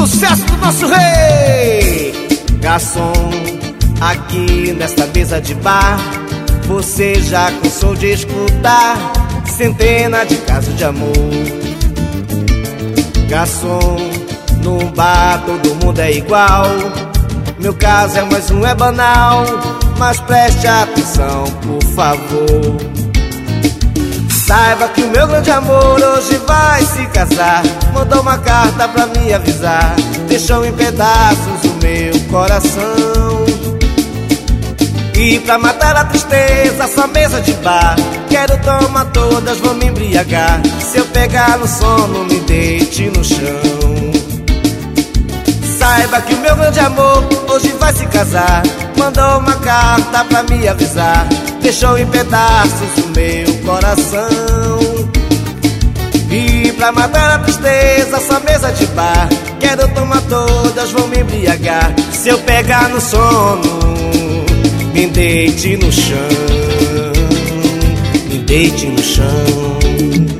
sucesso do nosso rei. Garçom, aqui nesta mesa de bar, você já cansou de escutar centenas de casos de amor. Garçom, num bar todo mundo é igual. Meu caso é mais um, é banal, mas preste atenção, por favor. Saiba que o meu grande amor hoje vai se casar. Mandou uma carta pra me avisar, deixou em pedaços o meu coração. E pra matar a tristeza, essa mesa de bar, quero tomar todas, vou me embriagar. Se eu pegar no sono, me deite no chão. Saiba que o meu grande amor hoje vai se casar. Mandou uma carta pra me avisar, deixou em pedaços o meu coração. E pra matar a tristeza, essa mesa de bar, quero tomar todas, vou me embriagar. Se eu pegar no sono, me deite no chão, me deite no chão.